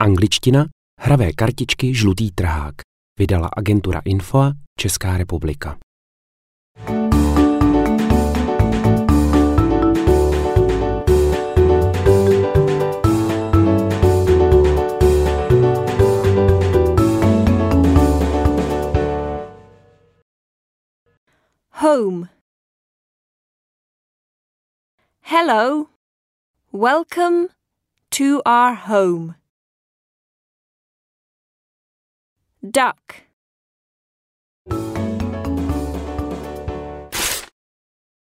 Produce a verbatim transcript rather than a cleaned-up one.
Angličtina, hravé kartičky, žlutý trhák. Vydala agentura Infoa, Česká republika. Home. Hello. Welcome to our home. Duck.